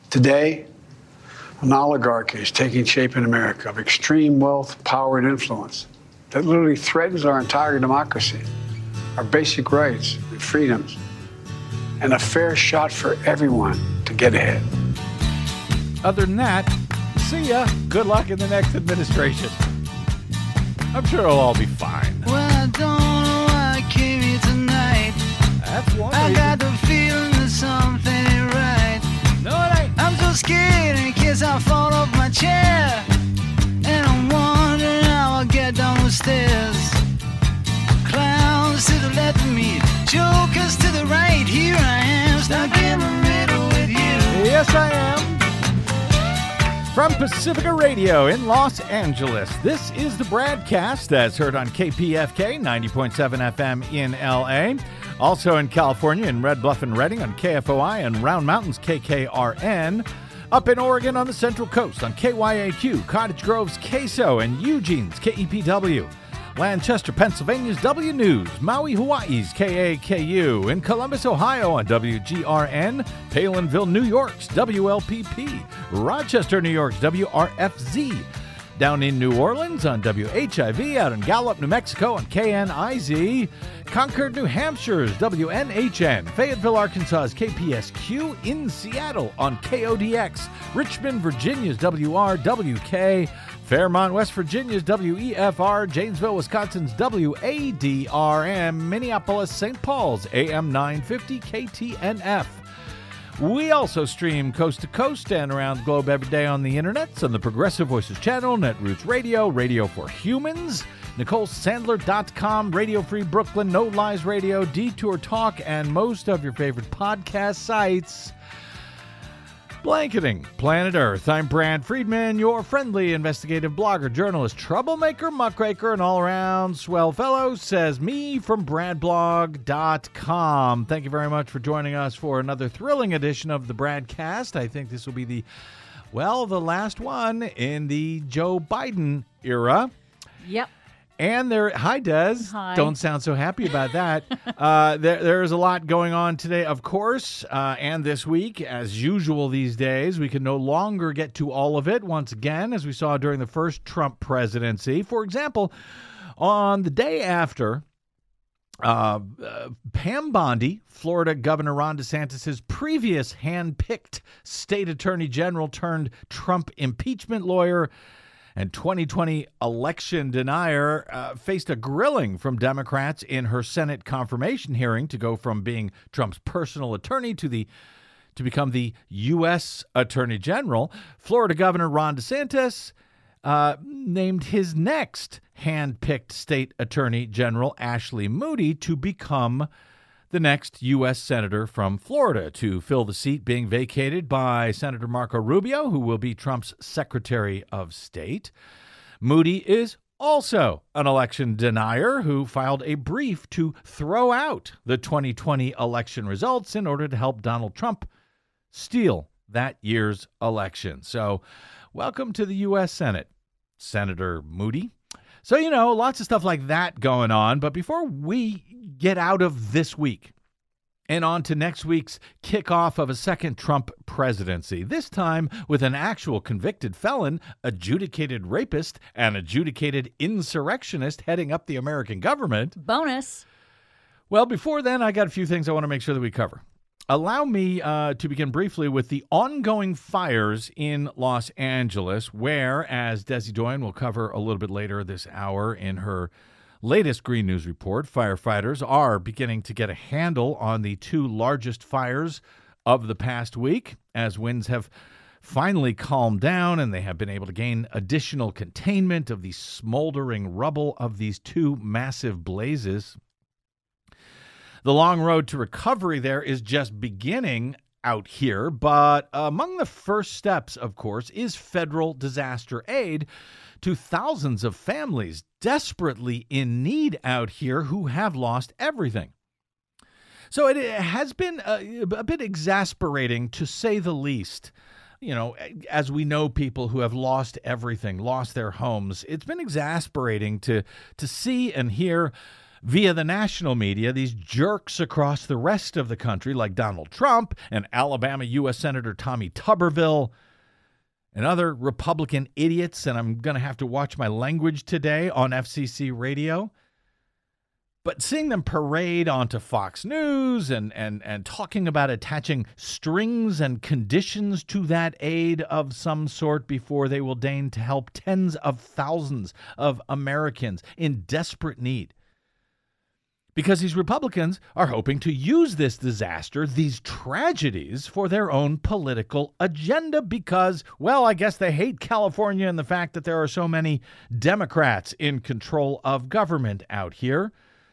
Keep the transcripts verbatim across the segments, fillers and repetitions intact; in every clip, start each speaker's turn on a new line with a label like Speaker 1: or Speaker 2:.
Speaker 1: Today, an oligarchy is taking shape in America of extreme wealth, power, and influence that literally threatens our entire democracy, our basic rights and freedoms, and a fair shot for everyone to get ahead.
Speaker 2: Other than that, see ya. Good luck in the next administration. I'm sure it'll all be fine.
Speaker 3: Well, I don't know why I came here tonight.
Speaker 2: That's one
Speaker 3: I
Speaker 2: reason.
Speaker 3: got the feeling that something ain't right.
Speaker 2: No, it ain't.
Speaker 3: I'm so scared in case I fall off my chair. And I'm wondering how I'll get down the stairs. Clowns to the left of me, jokers to the right. Here I am, stuck in the middle with you.
Speaker 2: Yes, I am. From Pacifica Radio in Los Angeles, this is the Bradcast as heard on K P F K ninety point seven F M in L A. Also in California in Red Bluff and Redding on K F O I and Round Mountains K K R N. Up in Oregon on the Central Coast on K Y A Q, Cottage Grove's K S O and Eugene's K E P W. Lancaster, Pennsylvania's W News, Maui, Hawaii's K A K U, in Columbus, Ohio on W G R N, Palinville, New York's W L P P, Rochester, New York's W R F Z, down in New Orleans on W H I V, out in Gallup, New Mexico on K N I Z, Concord, New Hampshire's W N H N, Fayetteville, Arkansas's K P S Q, in Seattle on K O D X, Richmond, Virginia's W R W K, Fairmont, West Virginia's W E F R, Janesville, Wisconsin's W A D R M, Minneapolis, Saint Paul's A M nine fifty K T N F. We also stream coast to coast and around the globe every day on the internet, on the Progressive Voices channel, Netroots Radio, Radio for Humans, Nicole Sandler dot com, Radio Free Brooklyn, No Lies Radio, Detour Talk, and most of your favorite podcast sites. Blanketing Planet Earth. I'm Brad Friedman, your friendly investigative blogger, journalist, troublemaker, muckraker, and all-around swell fellow, says me from brad blog dot com. Thank you very much for joining us for another thrilling edition of the Bradcast. I think this will be the, well, the last one in the Joe Biden era.
Speaker 4: Yep.
Speaker 2: And there, hi, Des.
Speaker 4: Hi.
Speaker 2: Don't sound so happy about that. uh, there, there's a lot going on today, of course, uh, and this week, as usual these days. We can no longer get to all of it once again, as we saw during the first Trump presidency. For example, on the day after uh, uh, Pam Bondi, Florida Governor Ron DeSantis' previous hand-picked state attorney general turned Trump impeachment lawyer, and twenty twenty election denier, uh, faced a grilling from Democrats in her Senate confirmation hearing to go from being Trump's personal attorney to the to become the U S Attorney General. Florida Governor Ron DeSantis uh, named his next hand-picked state attorney general, Ashley Moody, to become the next U S Senator from Florida to fill the seat being vacated by Senator Marco Rubio, who will be Trump's Secretary of State. Moody is also an election denier who filed a brief to throw out the twenty twenty election results in order to help Donald Trump steal that year's election. So welcome to the U S Senate, Senator Moody. So, you know, lots of stuff like that going on. But before we get out of this week and on to next week's kickoff of a second Trump presidency, this time with an actual convicted felon, adjudicated rapist, and adjudicated insurrectionist heading up the American government.
Speaker 4: Bonus.
Speaker 2: Well, before then, I got a few things I want to make sure that we cover. Allow me uh, to begin briefly with the ongoing fires in Los Angeles, where, as Desi Doyen will cover a little bit later this hour in her latest Green News report, firefighters are beginning to get a handle on the two largest fires of the past week, as winds have finally calmed down and they have been able to gain additional containment of the smoldering rubble of these two massive blazes. The long road to recovery there is just beginning out here, but among the first steps, of course, is federal disaster aid to thousands of families desperately in need out here who have lost everything. So it has been a, a bit exasperating, to say the least. You know, as we know people who have lost everything, lost their homes, it's been exasperating to to see and hear via the national media, these jerks across the rest of the country like Donald Trump and Alabama U S Senator Tommy Tuberville and other Republican idiots, and I'm going to have to watch my language today on F C C radio. But seeing them parade onto Fox News and, and, and talking about attaching strings and conditions to that aid of some sort before they will deign to help tens of thousands of Americans in desperate need. Because these Republicans are hoping to use this disaster, these tragedies, for their own political agenda because, well, I guess they hate California and the fact that there are so many Democrats in control of government out here.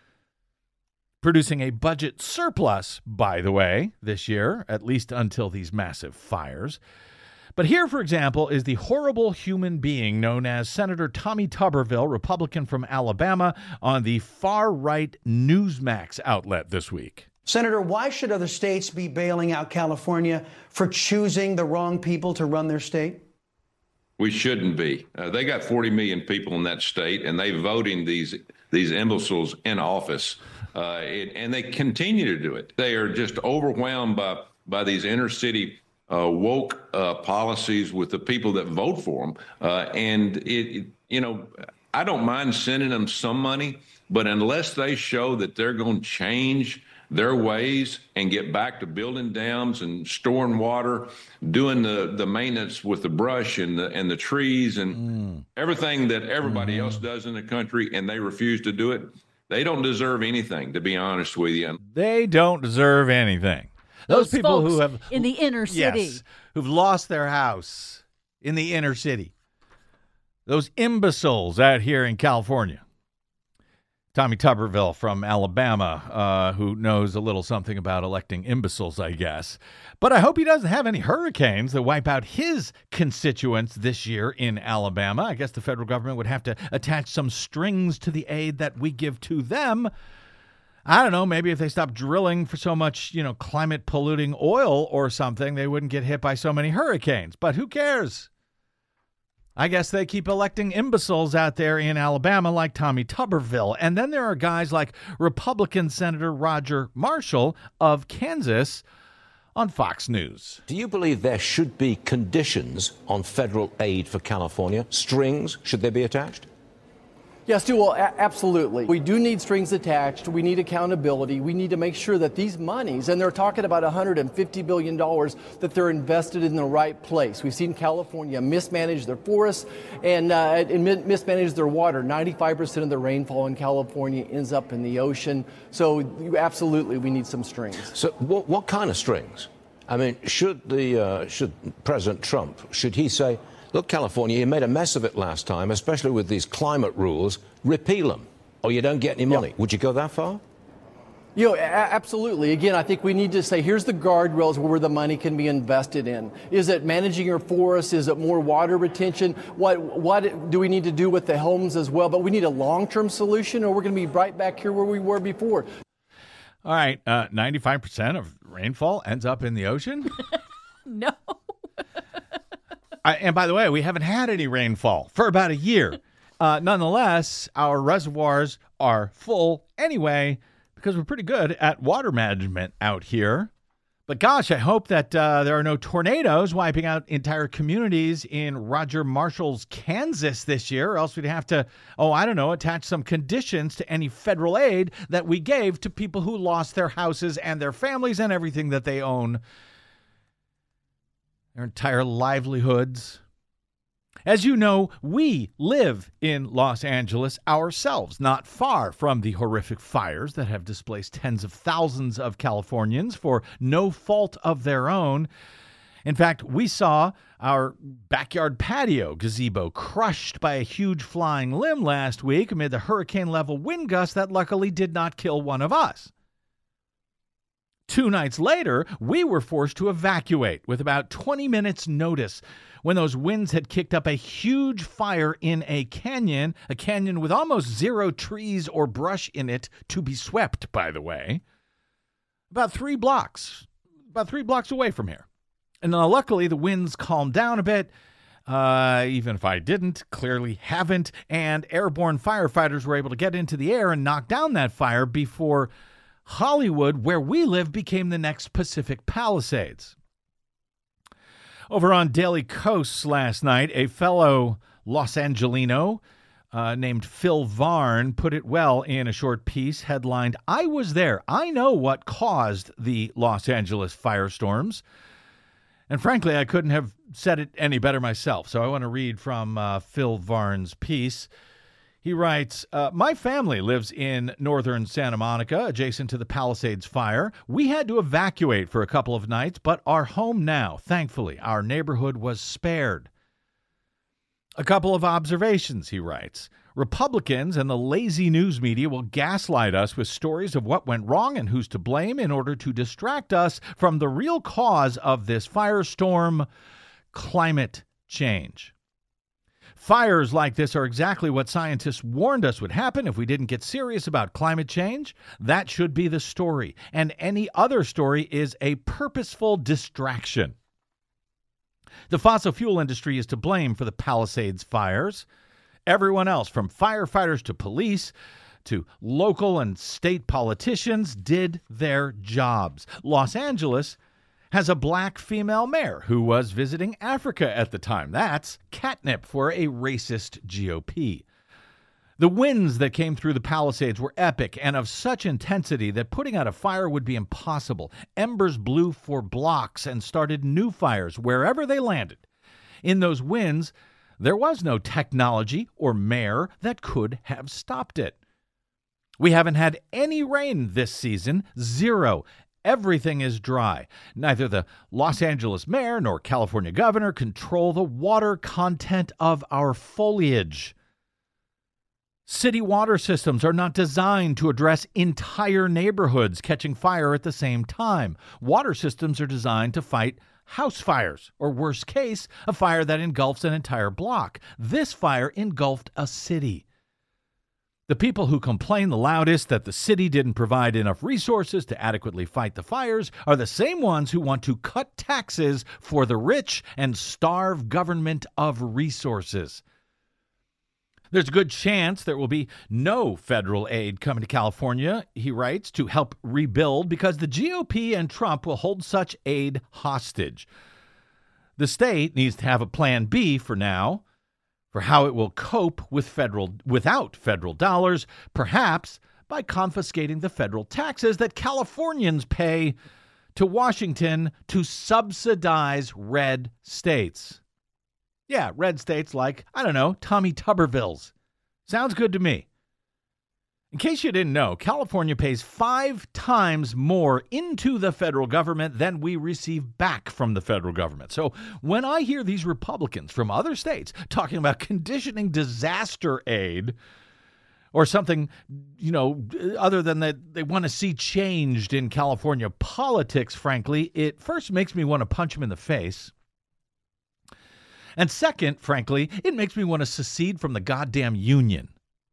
Speaker 2: Producing a budget surplus, by the way, this year, at least until these massive fires. But here, for example, is the horrible human being known as Senator Tommy Tuberville, Republican from Alabama, on the far-right Newsmax outlet this week.
Speaker 4: Senator, why should other states be bailing out California for choosing the wrong people to run their state?
Speaker 5: We shouldn't be. Uh, they got forty million people in that state, and they voting these these imbeciles in office. Uh, it, and they continue to do it. They are just overwhelmed by, by these inner city uh, woke uh, policies with the people that vote for them. Uh, and, it, it, you know, I don't mind sending them some money, but unless they show that they're going to change their ways and get back to building dams and storing water, doing the, the maintenance with the brush and the, and the trees and mm. everything that everybody mm. else does in the country, and they refuse to do it, they don't deserve anything, to be honest with you.
Speaker 2: They don't deserve anything. Those, Those people who have
Speaker 6: in the inner city,
Speaker 2: yes, who've lost their house in the inner city. Those imbeciles out here in California. Tommy Tuberville from Alabama, uh, who knows a little something about electing imbeciles, I guess. But I hope he doesn't have any hurricanes that wipe out his constituents this year in Alabama. I guess the federal government would have to attach some strings to the aid that we give to them. I don't know, maybe if they stopped drilling for so much, you know, climate polluting oil or something, they wouldn't get hit by so many hurricanes. But who cares? I guess they keep electing imbeciles out there in Alabama like Tommy Tuberville. And then there are guys like Republican Senator Roger Marshall of Kansas on Fox News.
Speaker 7: Do you believe there should be conditions on federal aid for California? Strings, should they be attached?
Speaker 8: Yes, Stu, well, a- absolutely. We do need strings attached. We need accountability. We need to make sure that these monies, and they're talking about one hundred fifty billion dollars, that they're invested in the right place. We've seen California mismanage their forests and, uh, and mi- mismanage their water. ninety-five percent of the rainfall in California ends up in the ocean. So you, absolutely, we need some strings.
Speaker 7: So what, what kind of strings? I mean, should the uh, should President Trump, should he say, look, California, you made a mess of it last time, especially with these climate rules. Repeal them, or you don't get any money. Yep. Would you go that far?
Speaker 8: You know, a- absolutely. Again, I think we need to say, here's the guardrails where the money can be invested in. Is it managing your forests? Is it more water retention? What what do we need to do with the homes as well? But we need a long-term solution, or we're going to be right back here where we were before.
Speaker 2: All right, uh, ninety-five percent of rainfall ends up in the ocean?
Speaker 6: No.
Speaker 2: I, and by the way, we haven't had any rainfall for about a year. Uh, nonetheless, our reservoirs are full anyway because we're pretty good at water management out here. But gosh, I hope that uh, there are no tornadoes wiping out entire communities in Roger Marshall's Kansas this year, or else we'd have to, oh, I don't know, attach some conditions to any federal aid that we gave to people who lost their houses and their families and everything that they own. Their entire livelihoods. As you know, we live in Los Angeles ourselves, not far from the horrific fires that have displaced tens of thousands of Californians for no fault of their own. In fact, we saw our backyard patio gazebo crushed by a huge flying limb last week amid the hurricane-level wind gust that luckily did not kill one of us. Two nights later, we were forced to evacuate with about twenty minutes notice when those winds had kicked up a huge fire in a canyon, a canyon with almost zero trees or brush in it to be swept, by the way, about three blocks, about three blocks away from here. And uh, luckily, the winds calmed down a bit, Uh, even if I didn't, clearly haven't, and airborne firefighters were able to get into the air and knock down that fire before Hollywood, where we live, became the next Pacific Palisades. Over on Daily Coast last night, a fellow Los Angelino uh, named Phil Varn put it well in a short piece headlined, "I was there. I know what caused the Los Angeles firestorms." And frankly, I couldn't have said it any better myself. So I want to read from uh, Phil Varn's piece. He writes, uh, my family lives in northern Santa Monica, adjacent to the Palisades fire. We had to evacuate for a couple of nights, but are home now. Thankfully, our neighborhood was spared. A couple of observations, he writes. Republicans and the lazy news media will gaslight us with stories of what went wrong and who's to blame in order to distract us from the real cause of this firestorm, climate change. Fires like this are exactly what scientists warned us would happen if we didn't get serious about climate change. That should be the story, and any other story is a purposeful distraction. The fossil fuel industry is to blame for the Palisades fires. Everyone else, from firefighters to police to local and state politicians, did their jobs. Los Angeles has a black female mayor who was visiting Africa at the time. That's catnip for a racist G O P. The winds that came through the Palisades were epic and of such intensity that putting out a fire would be impossible. Embers blew for blocks and started new fires wherever they landed. In those winds, there was no technology or mayor that could have stopped it. We haven't had any rain this season, zero. Everything is dry. Neither the Los Angeles mayor nor California governor control the water content of our foliage. City water systems are not designed to address entire neighborhoods catching fire at the same time. Water systems are designed to fight house fires, or worst case, a fire that engulfs an entire block. This fire engulfed a city. The people who complain the loudest that the city didn't provide enough resources to adequately fight the fires are the same ones who want to cut taxes for the rich and starve government of resources. There's a good chance there will be no federal aid coming to California, he writes, to help rebuild because the G O P and Trump will hold such aid hostage. The state needs to have a plan B for now, for how it will cope with federal without federal dollars, perhaps by confiscating the federal taxes that Californians pay to Washington to subsidize red states. Yeah, red states like, I don't know, Tommy Tuberville's. Sounds good to me. In case you didn't know, California pays five times more into the federal government than we receive back from the federal government. So when I hear these Republicans from other states talking about conditioning disaster aid or something, you know, other than that they want to see changed in California politics, frankly, it first makes me want to punch them in the face. And second, frankly, it makes me want to secede from the goddamn union.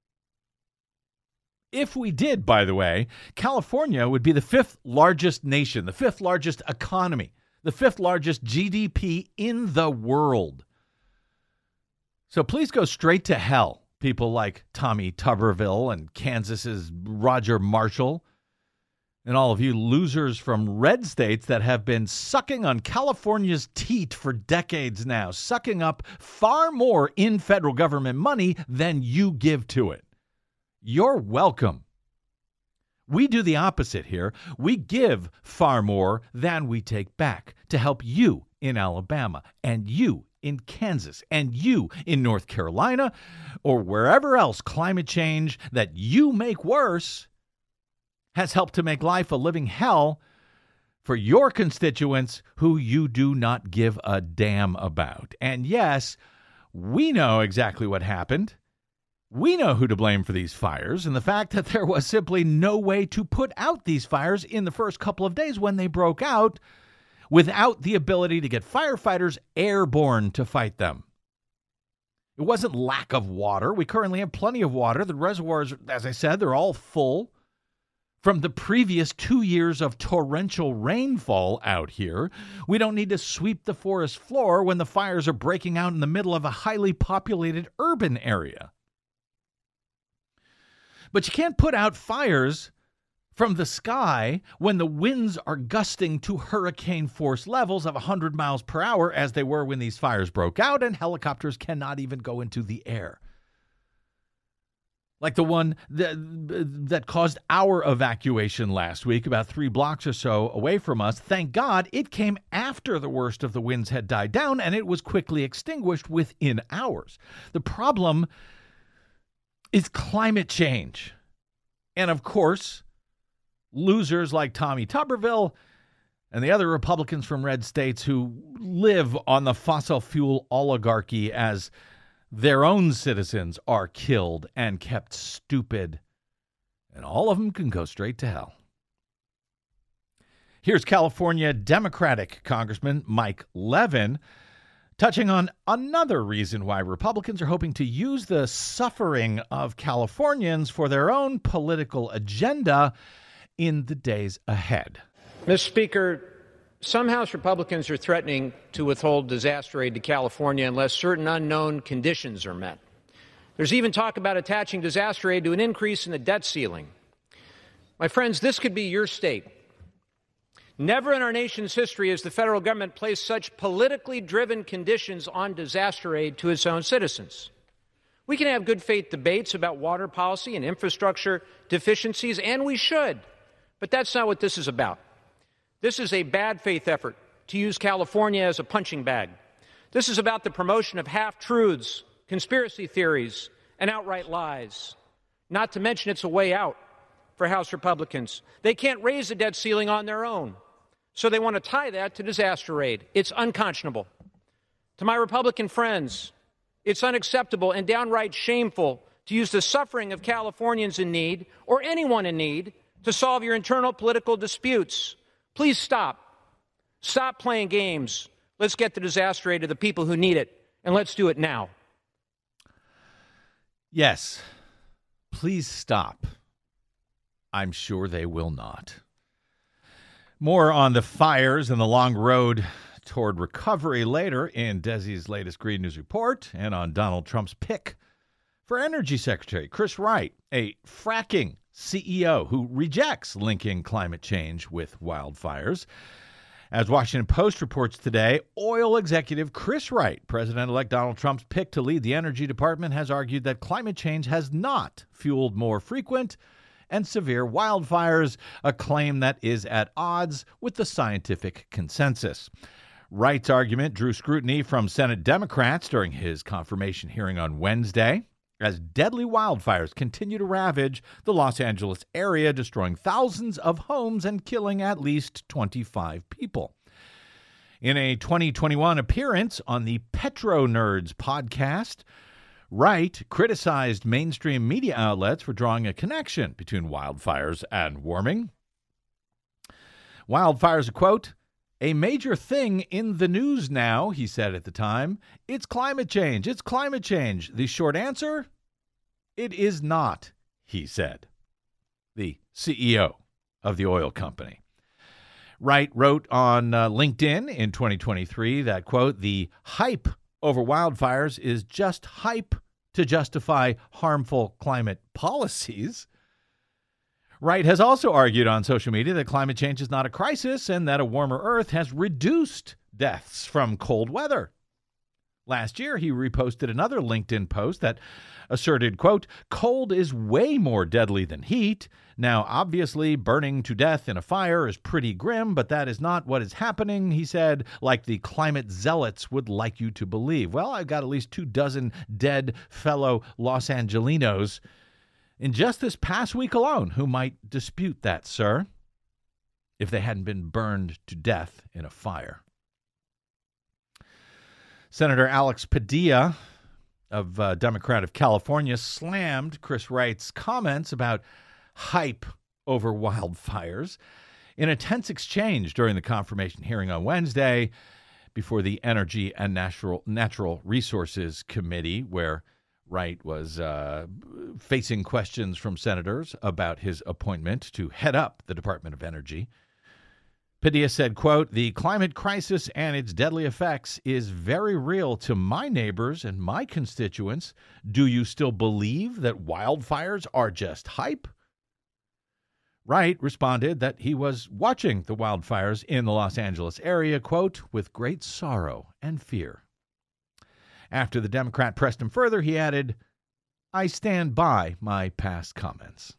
Speaker 2: If we did, by the way, California would be the fifth largest nation, the fifth largest economy, the fifth largest G D P in the world. So please go straight to hell, people like Tommy Tuberville and Kansas's Roger Marshall, and all of you losers from red states that have been sucking on California's teat for decades now, sucking up far more in federal government money than you give to it. You're welcome. We do the opposite here. We give far more than we take back to help you in Alabama and you in Kansas and you in North Carolina or wherever else climate change that you make worse has helped to make life a living hell for your constituents who you do not give a damn about. And yes, we know exactly what happened. We know who to blame for these fires and the fact that there was simply no way to put out these fires in the first couple of days when they broke out without the ability to get firefighters airborne to fight them. It wasn't lack of water. We currently have plenty of water. The reservoirs, as I said, they're all full. from the previous two years of torrential rainfall out here. We don't need to sweep the forest floor when the fires are breaking out in the middle of a highly populated urban area. But you can't put out fires from the sky when the winds are gusting to hurricane force levels of one hundred miles per hour, as they were when these fires broke out, and helicopters cannot even go into the air. Like the one that, that caused our evacuation last week, about three blocks or so away from us. Thank God it came after the worst of the winds had died down, and it was quickly extinguished within hours. The problem is climate change. And of course, losers like Tommy Tuberville and the other Republicans from red states who live on the fossil fuel oligarchy as their own citizens are killed and kept stupid. And all of them can go straight to hell. Here's California Democratic Congressman Mike Levin touching on another reason why Republicans are hoping to use the suffering of Californians for their own political agenda in the days ahead.
Speaker 6: Mister Speaker, some House Republicans are threatening to withhold disaster aid to California unless certain unknown conditions are met. There's even talk about attaching disaster aid to an increase in the debt ceiling. My friends, this could be your state. Never in our nation's history has the federal government placed such politically driven conditions on disaster aid to its own citizens. We can have good faith debates about water policy and infrastructure deficiencies, and we should, but that's not what this is about. This is a bad faith effort to use California as a punching bag. This is about the promotion of half-truths, conspiracy theories, and outright lies. Not to mention it's a way out for House Republicans. They can't raise the debt ceiling on their own, so they want to tie that to disaster aid. It's unconscionable. To my Republican friends, it's unacceptable and downright shameful to use the suffering of Californians in need, or anyone in need, to solve your internal political disputes. Please stop. Stop playing games. Let's get the disaster aid to the people who need it, and let's do it now.
Speaker 2: Yes, please stop. I'm sure they will not. More on the fires and the long road toward recovery later in Desi's latest Green News Report, and on Donald Trump's pick for Energy Secretary Chris Wright, a fracking C E O who rejects linking climate change with wildfires. As Washington Post reports today, oil executive Chris Wright, President-elect Donald Trump's pick to lead the Energy Department, has argued that climate change has not fueled more frequent and severe wildfires, a claim that is at odds with the scientific consensus. Wright's argument drew scrutiny from Senate Democrats during his confirmation hearing on Wednesday, as deadly wildfires continue to ravage the Los Angeles area, destroying thousands of homes and killing at least twenty-five people. In a twenty twenty-one appearance on the Petro Nerds podcast, Wright criticized mainstream media outlets for drawing a connection between wildfires and warming. Wildfires are, quote, a major thing in the news now, he said at the time. It's climate change. It's climate change. The short answer? It is not, he said. The C E O of the oil company. Wright wrote on uh, LinkedIn in twenty twenty-three that, quote, the hype over wildfires is just hype to justify harmful climate policies. Wright has also argued on social media that climate change is not a crisis and that a warmer Earth has reduced deaths from cold weather. Last year, he reposted another LinkedIn post that asserted, quote, cold is way more deadly than heat. Now, obviously, burning to death in a fire is pretty grim, but that is not what is happening, he said, like the climate zealots would like you to believe. Well, I've got at least two dozen dead fellow Los Angelinos in just this past week alone who might dispute that, sir, if they hadn't been burned to death in a fire. Senator Alex Padilla of uh, Democrat of California slammed Chris Wright's comments about hype over wildfires in a tense exchange during the confirmation hearing on Wednesday before the Energy and Natural, Natural Resources Committee, where Wright was uh, facing questions from senators about his appointment to head up the Department of Energy. Padilla said, quote, "The climate crisis and its deadly effects is very real to my neighbors and my constituents. Do you still believe that wildfires are just hype?" Wright responded that he was watching the wildfires in the Los Angeles area, quote, "with great sorrow and fear." After the Democrat pressed him further, he added, "I stand by my past comments."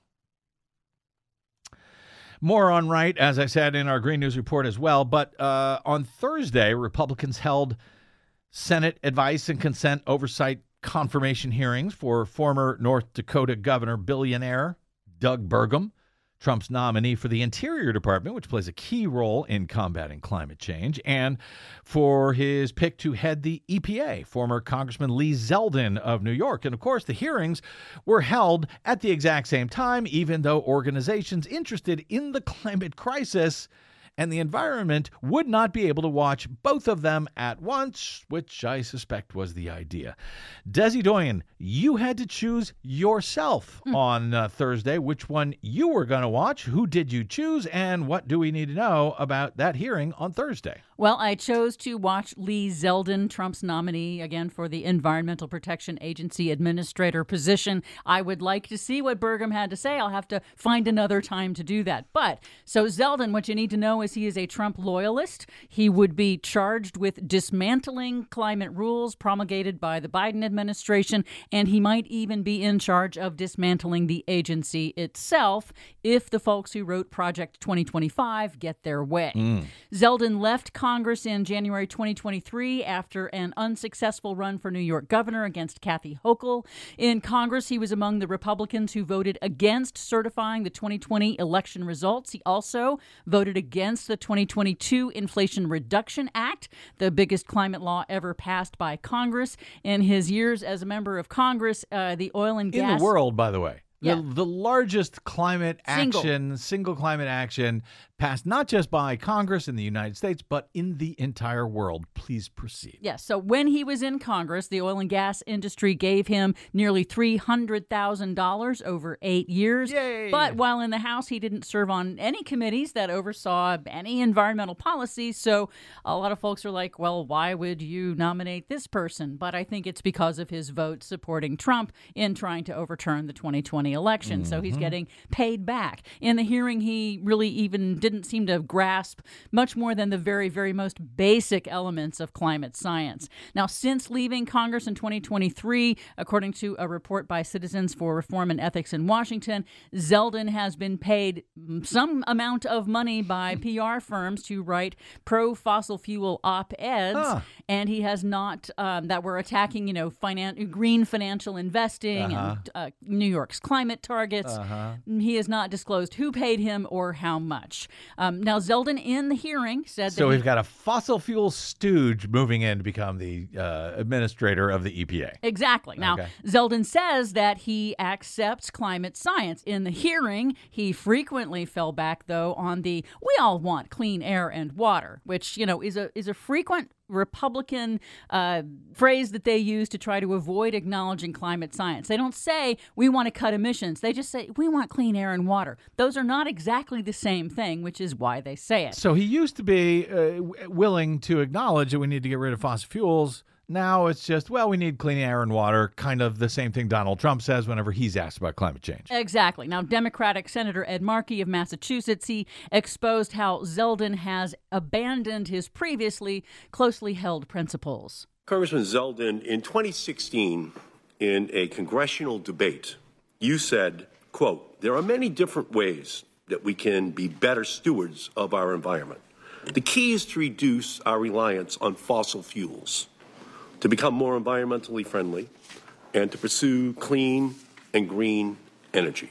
Speaker 2: More on Wright, as I said in our Green News Report as well. But uh, on Thursday, Republicans held Senate advice and consent oversight confirmation hearings for former North Dakota governor billionaire Doug Burgum, Trump's nominee for the Interior Department, which plays a key role in combating climate change, and for his pick to head the E P A, former Congressman Lee Zeldin of New York. And of course, the hearings were held at the exact same time, even though organizations interested in the climate crisis and the environment would not be able to watch both of them at once, which I suspect was the idea. Desi Doyen, you had to choose yourself mm. on uh, Thursday which one you were going to watch. Who did you choose, and what do we need to know about that hearing on Thursday?
Speaker 9: Well, I chose to watch Lee Zeldin, Trump's nominee, again, for the Environmental Protection Agency administrator position. I would like to see what Burgum had to say. I'll have to find another time to do that. But, so Zeldin, what you need to know is he is a Trump loyalist. He would be charged with dismantling climate rules promulgated by the Biden administration, and he might even be in charge of dismantling the agency itself if the folks who wrote Project twenty twenty-five get their way. Mm. Zeldin left Congress in January twenty twenty-three after an unsuccessful run for New York governor against Kathy Hochul. In Congress, he was among the Republicans who voted against certifying the twenty twenty election results. He also voted against the twenty twenty-two Inflation Reduction Act, the biggest climate law ever passed by Congress. In his years as a member of Congress, uh, the oil and gas...
Speaker 2: In the world, by the way.
Speaker 9: Yeah.
Speaker 2: The, the largest climate
Speaker 9: Single.
Speaker 2: action, single climate action passed not just by Congress in the United States, but in the entire world. Please proceed.
Speaker 9: Yes. Yeah, so when he was in Congress, the oil and gas industry gave him nearly three hundred thousand dollars over eight years.
Speaker 2: Yay.
Speaker 9: But while in the House, he didn't serve on any committees that oversaw any environmental policies. So a lot of folks are like, well, why would you nominate this person? But I think it's because of his vote supporting Trump in trying to overturn the twenty twenty election. Mm-hmm. So he's getting paid back. In the hearing, he really even didn't seem to grasp much more than the very, very most basic elements of climate science. Now, since leaving Congress in twenty twenty-three, according to a report by Citizens for Reform and Ethics in Washington, Zeldin has been paid some amount of money by P R firms to write pro-fossil fuel op-eds, huh. and he has not, um, that were attacking, you know, finan- green financial investing uh-huh. and uh, New York's climate targets. Uh-huh. He has not disclosed who paid him or how much. Um, now, Zeldin in the hearing said
Speaker 2: so
Speaker 9: that...
Speaker 2: we've
Speaker 9: he,
Speaker 2: got a fossil fuel stooge moving in to become the uh, administrator of the E P A.
Speaker 9: Exactly. Now, okay. Zeldin says that he accepts climate science. In the hearing, he frequently fell back, though, on the "we all want clean air and water," which, you know, is a is a frequent Republican uh, phrase that they use to try to avoid acknowledging climate science. They don't say, we want to cut emissions. They just say, we want clean air and water. Those are not exactly the same thing, which is why they say it.
Speaker 2: So he used to be uh, willing to acknowledge that we need to get rid of fossil fuels. Now it's just, well, we need clean air and water, kind of the same thing Donald Trump says whenever he's asked about climate change.
Speaker 9: Exactly. Now, Democratic Senator Ed Markey of Massachusetts, he exposed how Zeldin has abandoned his previously closely held principles.
Speaker 10: Congressman Zeldin, in twenty sixteen, in a congressional debate, you said, quote, "There are many different ways that we can be better stewards of our environment. The key is to reduce our reliance on fossil fuels, to become more environmentally friendly, and to pursue clean and green energy."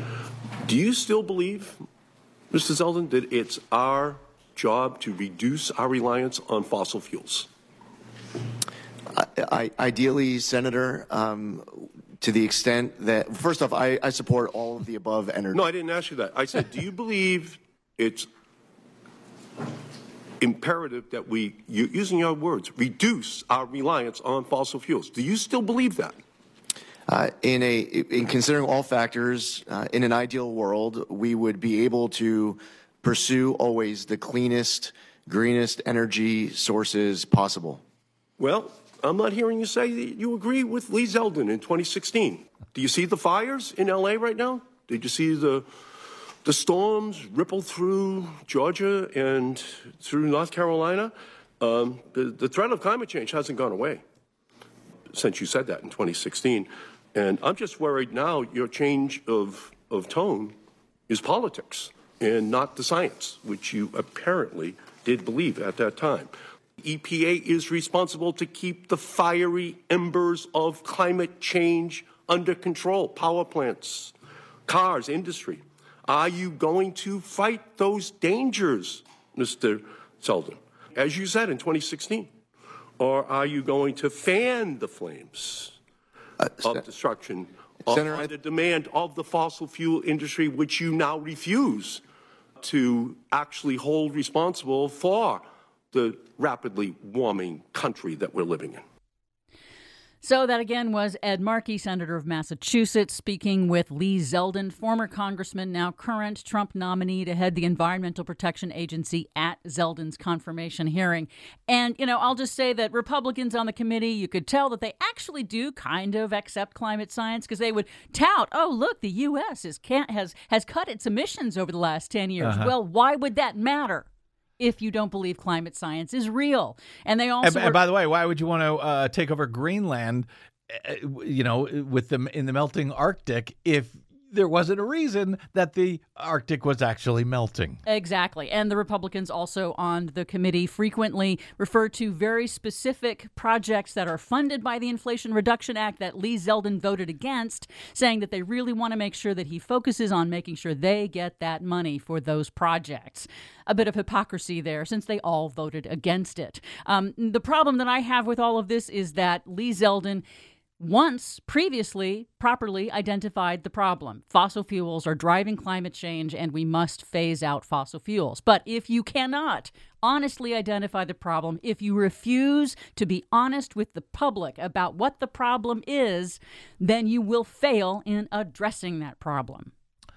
Speaker 10: Do you still believe, Mister Zeldin, that it's our job to reduce our reliance on fossil fuels?
Speaker 11: I, I, ideally, Senator, um, to the extent that, first off, I, I support all of the above energy.
Speaker 10: No, I didn't ask you that. I said, do you believe it's imperative that we, using your words, reduce our reliance on fossil fuels? Do you still believe that?
Speaker 11: Uh, in a in considering all factors, uh, in an ideal world, we would be able to pursue always the cleanest, greenest energy sources possible.
Speaker 10: Well, I'm not hearing you say that you agree with Lee Zeldin in twenty sixteen. Do you see the fires in L A right now? Did you see the the storms ripple through Georgia and through North Carolina? Um, the, the threat of climate change hasn't gone away since you said that in twenty sixteen. And I'm just worried now your change of, of tone is politics and not the science, which you apparently did believe at that time. E P A is responsible to keep the fiery embers of climate change under control. Power plants, cars, industry. Are you going to fight those dangers, Mister Zeldin, as you said in twenty sixteen? Or are you going to fan the flames uh, of destruction of Senator, the demand of the fossil fuel industry, which you now refuse to actually hold responsible for the rapidly warming country that we're living in?
Speaker 9: So that again was Ed Markey, Senator of Massachusetts, speaking with Lee Zeldin, former congressman, now current Trump nominee to head the Environmental Protection Agency, at Zeldin's confirmation hearing. And, you know, I'll just say that Republicans on the committee, you could tell that they actually do kind of accept climate science, because they would tout, oh, look, the U S is can't, has, has cut its emissions over the last ten years.
Speaker 2: Uh-huh.
Speaker 9: Well, why would that matter if you don't believe climate science is real? And they also
Speaker 2: and, and by the way, why would you want to uh, take over Greenland, uh, you know, with them in the melting Arctic, if there wasn't a reason that the Arctic was actually melting?
Speaker 9: Exactly. And the Republicans also on the committee frequently refer to very specific projects that are funded by the Inflation Reduction Act that Lee Zeldin voted against, saying that they really want to make sure that he focuses on making sure they get that money for those projects. A bit of hypocrisy there, since they all voted against it. Um, the problem that I have with all of this is that Lee Zeldin once previously properly identified the problem. Fossil fuels are driving climate change, and we must phase out fossil fuels. But if you cannot honestly identify the problem, if you refuse to be honest with the public about what the problem is, then you will fail in addressing that problem.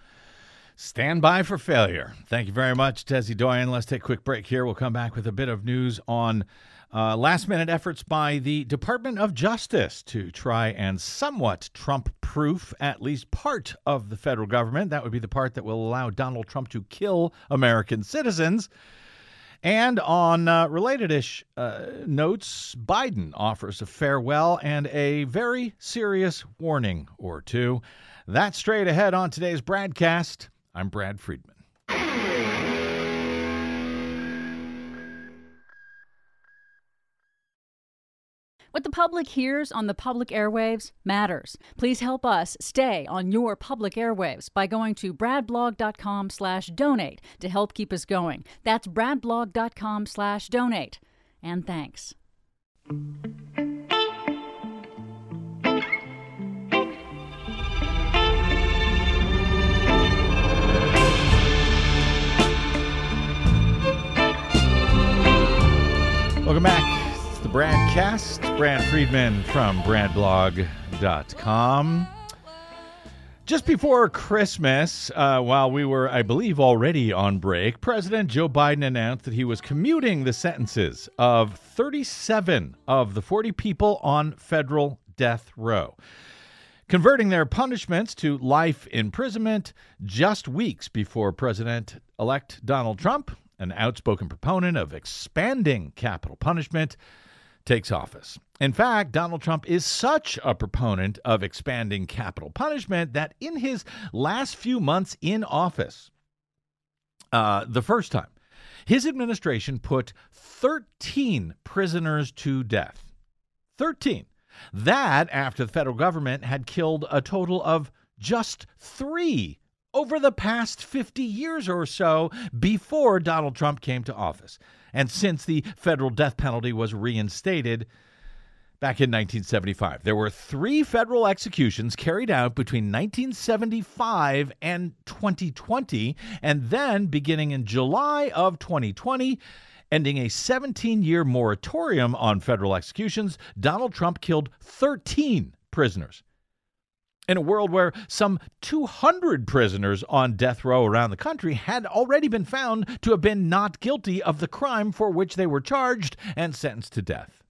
Speaker 2: Stand by for failure. Thank you very much, Desi Doyen. Let's take a quick break here. We'll come back with a bit of news on uh, last-minute efforts by the Department of Justice to try and somewhat Trump-proof at least part of the federal government. That would be the part that will allow Donald Trump to kill American citizens. And on uh, related-ish uh, notes, Biden offers a farewell and a very serious warning or two. That's straight ahead on today's Bradcast. I'm Brad Friedman.
Speaker 9: What the public hears on the public airwaves matters. Please help us stay on your public airwaves by going to bradblog.com slash donate to help keep us going. That's bradblog.com slash donate. And thanks.
Speaker 2: Welcome back. It's the Bradcast. Brad Friedman from bradblog dot com. Just before Christmas, uh, while we were, I believe, already on break, President Joe Biden announced that he was commuting the sentences of thirty-seven of the forty people on federal death row, converting their punishments to life imprisonment just weeks before President-elect Donald Trump, an outspoken proponent of expanding capital punishment, takes office. In fact, Donald Trump is such a proponent of expanding capital punishment that in his last few months in office, uh, the first time, his administration put thirteen prisoners to death. thirteen. That after the federal government had killed a total of just three over the past fifty years or so before Donald Trump came to office, and since the federal death penalty was reinstated back in nineteen seventy-five. There were three federal executions carried out between nineteen seventy-five and twenty twenty, and then beginning in July of twenty twenty, ending a seventeen-year moratorium on federal executions, Donald Trump killed thirteen prisoners. in a world where some two hundred prisoners on death row around the country had already been found to have been not guilty of the crime for which they were charged and sentenced to death.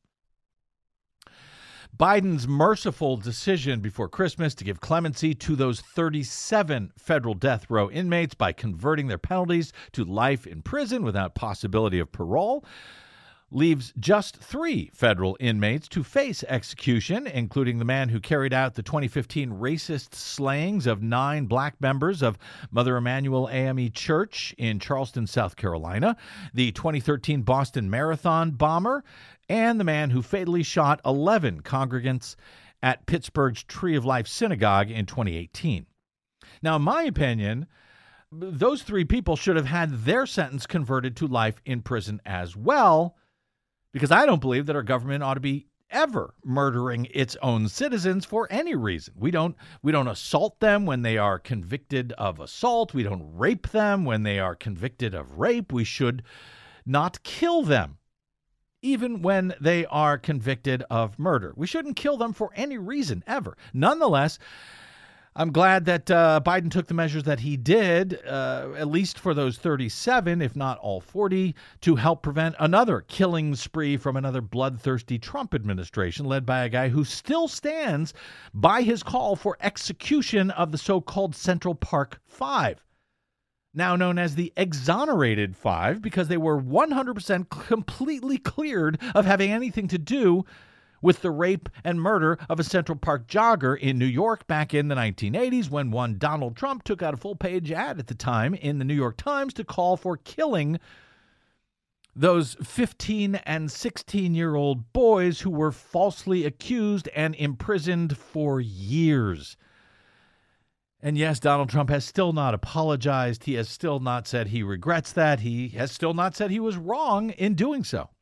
Speaker 2: Biden's merciful decision before Christmas to give clemency to those thirty-seven federal death row inmates by converting their penalties to life in prison without possibility of parole leaves just three federal inmates to face execution, including the man who carried out the twenty fifteen racist slayings of nine black members of Mother Emanuel A M E Church in Charleston, South Carolina, the twenty thirteen Boston Marathon bomber, and the man who fatally shot eleven congregants at Pittsburgh's Tree of Life Synagogue in twenty eighteen. Now, in my opinion, those three people should have had their sentence converted to life in prison as well, because I don't believe that our government ought to be ever murdering its own citizens for any reason. We don't we don't assault them when they are convicted of assault. We don't rape them when they are convicted of rape. We should not kill them, even when they are convicted of murder. We shouldn't kill them for any reason, ever. Nonetheless, I'm glad that uh, Biden took the measures that he did, uh, at least for those thirty-seven, if not all forty, to help prevent another killing spree from another bloodthirsty Trump administration led by a guy who still stands by his call for execution of the so-called Central Park Five, now known as the Exonerated Five, because they were one hundred percent completely cleared of having anything to do with the rape and murder of a Central Park jogger in New York back in the nineteen eighties, when one Donald Trump took out a full-page ad at the time in the New York Times to call for killing those fifteen and sixteen-year-old boys who were falsely accused and imprisoned for years. And yes, Donald Trump has still not apologized. He has still not said he regrets that. He has still not said he was wrong in doing so.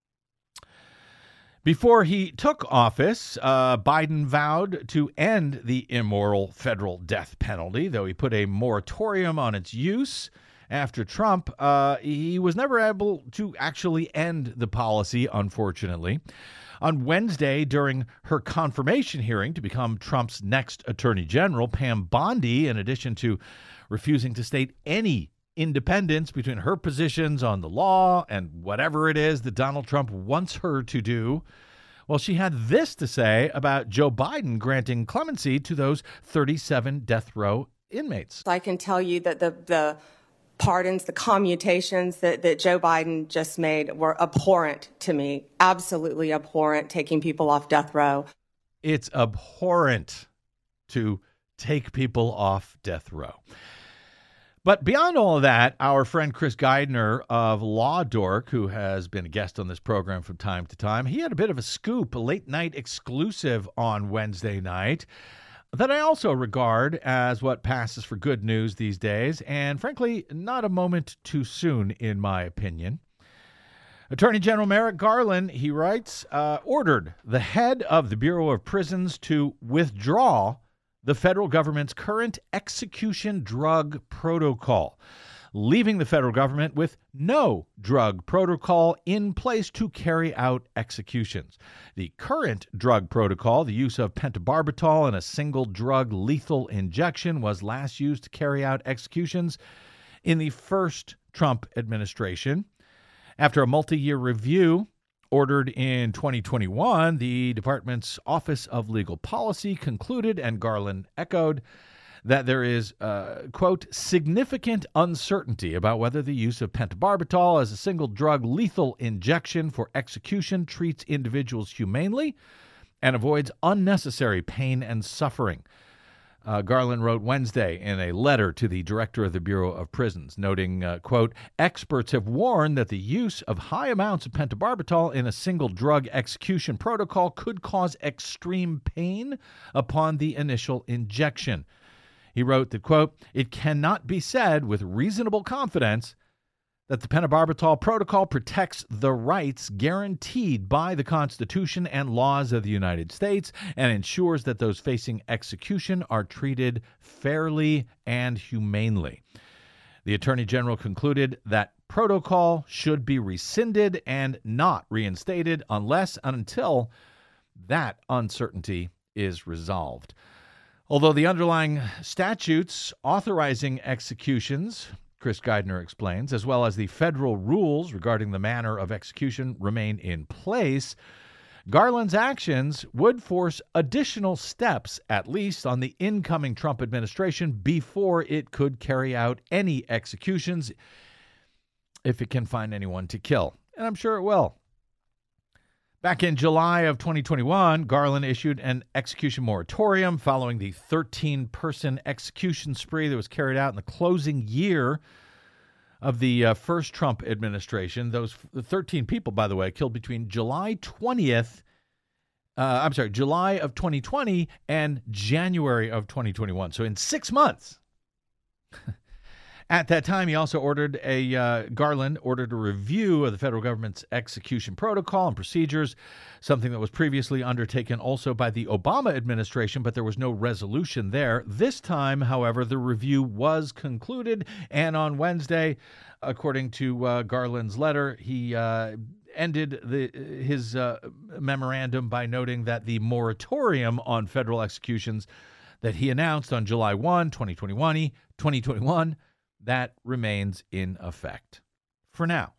Speaker 2: Before he took office, uh, Biden vowed to end the immoral federal death penalty, though he put a moratorium on its use. After Trump, uh, he was never able to actually end the policy, unfortunately. On Wednesday, during her confirmation hearing to become Trump's next attorney general, Pam Bondi, in addition to refusing to state any independence between her positions on the law and whatever it is that Donald Trump wants her to do, well, she had this to say about Joe Biden granting clemency to those thirty-seven death row inmates.
Speaker 12: I can tell you that the the pardons, the commutations that, that Joe Biden just made were abhorrent to me, absolutely abhorrent, taking people off death row.
Speaker 2: It's abhorrent to take people off death row. But beyond all of that, our friend Chris Geidner of Law Dork, who has been a guest on this program from time to time, he had a bit of a scoop, a late-night exclusive on Wednesday night that I also regard as what passes for good news these days, and frankly, not a moment too soon, in my opinion. Attorney General Merrick Garland, he writes, uh, ordered the head of the Bureau of Prisons to withdraw the federal government's current execution drug protocol, leaving the federal government with no drug protocol in place to carry out executions. The current drug protocol, the use of pentobarbital in a single drug lethal injection, was last used to carry out executions in the first Trump administration. After a multi-year review ordered in twenty twenty-one, the department's Office of Legal Policy concluded, and Garland echoed, that there is, uh, quote, significant uncertainty about whether the use of pentobarbital as a single drug lethal injection for execution treats individuals humanely and avoids unnecessary pain and suffering. Uh, Garland wrote Wednesday in a letter to the director of the Bureau of Prisons, noting, uh, quote, experts have warned that the use of high amounts of pentobarbital in a single drug execution protocol could cause extreme pain upon the initial injection. He wrote that, quote, it cannot be said with reasonable confidence that the pentobarbital protocol protects the rights guaranteed by the Constitution and laws of the United States and ensures that those facing execution are treated fairly and humanely. The Attorney General concluded that protocol should be rescinded and not reinstated unless and until that uncertainty is resolved. Although the underlying statutes authorizing executions, Chris Geidner explains, as well as the federal rules regarding the manner of execution remain in place, Garland's actions would force additional steps, at least on the incoming Trump administration, before it could carry out any executions, if it can find anyone to kill. And I'm sure it will. Back in July of twenty twenty-one, Garland issued an execution moratorium following the thirteen-person execution spree that was carried out in the closing year of the uh, first Trump administration. Those thirteen people, by the way, killed between July twentieth, uh, I'm sorry, July of twenty twenty and January of twenty twenty-one. So in six months. At that time, he also ordered a, uh, Garland ordered a review of the federal government's execution protocol and procedures, something that was previously undertaken also by the Obama administration, but there was no resolution there. This time, however, the review was concluded, and on Wednesday, according to uh, Garland's letter, he uh, ended the, his uh, memorandum by noting that the moratorium on federal executions that he announced on July first, twenty twenty-one, twenty twenty-one, that remains in effect for now.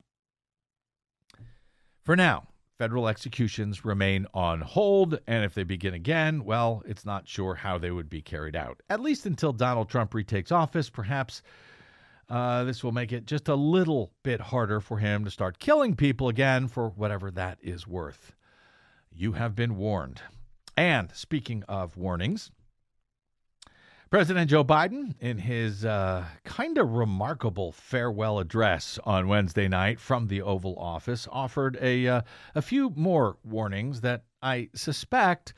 Speaker 2: For now, federal executions remain on hold, and if they begin again, well, it's not sure how they would be carried out. At least until Donald Trump retakes office, perhaps uh, this will make it just a little bit harder for him to start killing people again, for whatever that is worth. You have been warned. And speaking of warnings, President Joe Biden, in his uh, kind of remarkable farewell address on Wednesday night from the Oval Office, offered a uh, a few more warnings that I suspect,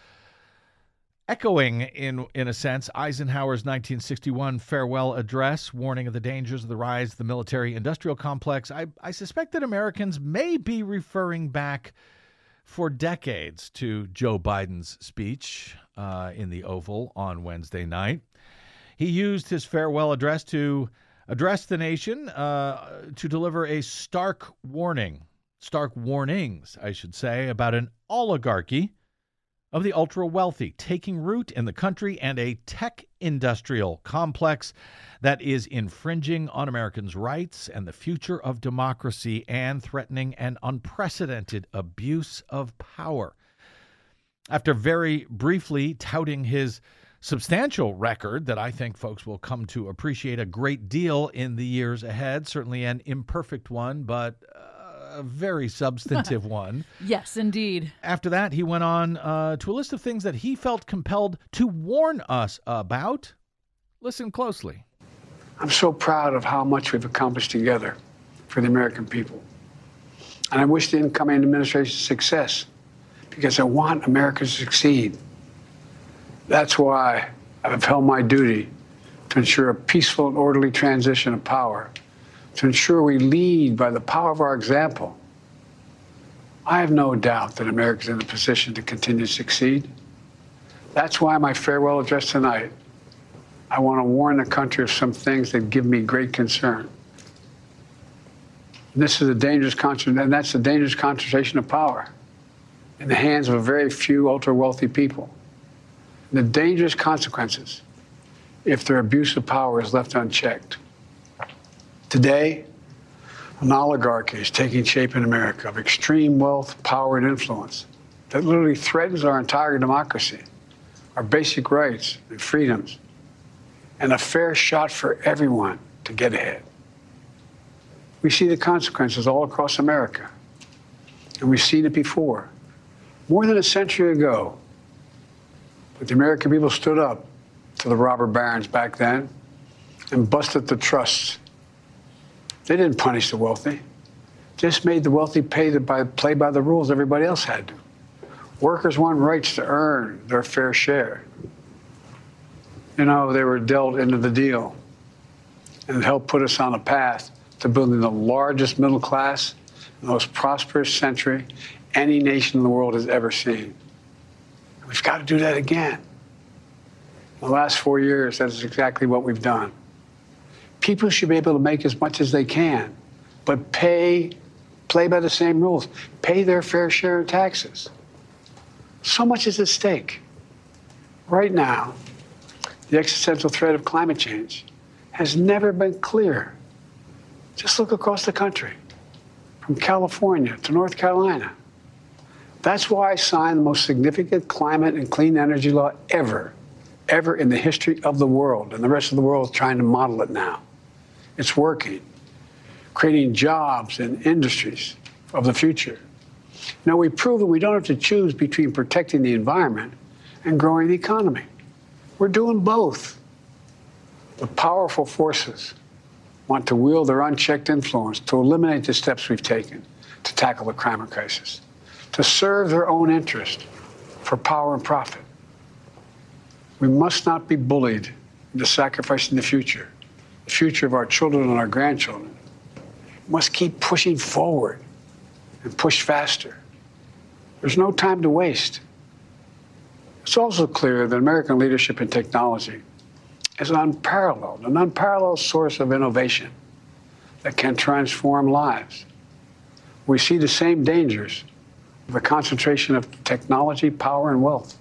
Speaker 2: echoing in in a sense Eisenhower's nineteen sixty-one farewell address, warning of the dangers of the rise of the military-industrial complex. I, I suspect that Americans may be referring back for decades to Joe Biden's speech uh, in the Oval on Wednesday night. He used his farewell address to address the nation, uh, to deliver a stark warning, stark warnings, I should say, about an oligarchy of the ultra-wealthy taking root in the country and a tech-industrial complex that is infringing on Americans' rights and the future of democracy and threatening an unprecedented abuse of power. After very briefly touting his substantial record that I think folks will come to appreciate a great deal in the years ahead, certainly an imperfect one, but a very substantive one.
Speaker 9: Yes, indeed.
Speaker 2: After that, he went on uh, to a list of things that he felt compelled to warn us about. Listen closely.
Speaker 1: I'm so proud of how much we've accomplished together for the American people. And I wish the incoming administration success, because I want America to succeed. That's why I've held my duty to ensure a peaceful and orderly transition of power, to ensure we lead by the power of our example. I have no doubt that America is in a position to continue to succeed. That's why my farewell address tonight, I want to warn the country of some things that give me great concern. And this is a dangerous concentration, and that's a dangerous concentration of power in the hands of a very few ultra-wealthy people. The dangerous consequences if their abuse of power is left unchecked. Today, an oligarchy is taking shape in America of extreme wealth, power, and influence that literally threatens our entire democracy, our basic rights and freedoms, and a fair shot for everyone to get ahead. We see the consequences all across America, and we've seen it before. More than a century ago, but the American people stood up to the robber barons back then and busted the trusts. They didn't punish the wealthy, just made the wealthy pay the, by, play by the rules everybody else had to. Workers want rights to earn their fair share. You know, they were dealt into the deal, and it helped put us on a path to building the largest middle class, the most prosperous century any nation in the world has ever seen. We've got to do that again. In the last four years, that is exactly what we've done. People should be able to make as much as they can, but pay, play by the same rules, pay their fair share of taxes. So much is at stake. Right now, the existential threat of climate change has never been clearer. Just look across the country, from California to North Carolina. That's why I signed the most significant climate and clean energy law ever, ever in the history of the world, and the rest of the world is trying to model it now. It's working, creating jobs and industries of the future. Now, we've proven we don't have to choose between protecting the environment and growing the economy. We're doing both. The powerful forces want to wield their unchecked influence to eliminate the steps we've taken to tackle the climate crisis, to serve their own interest for power and profit. We must not be bullied into sacrificing the future, the future of our children and our grandchildren. We must keep pushing forward and push faster. There's no time to waste. It's also clear that American leadership in technology is an unparalleled, an unparalleled source of innovation that can transform lives. We see the same dangers of the concentration of technology, power, and wealth.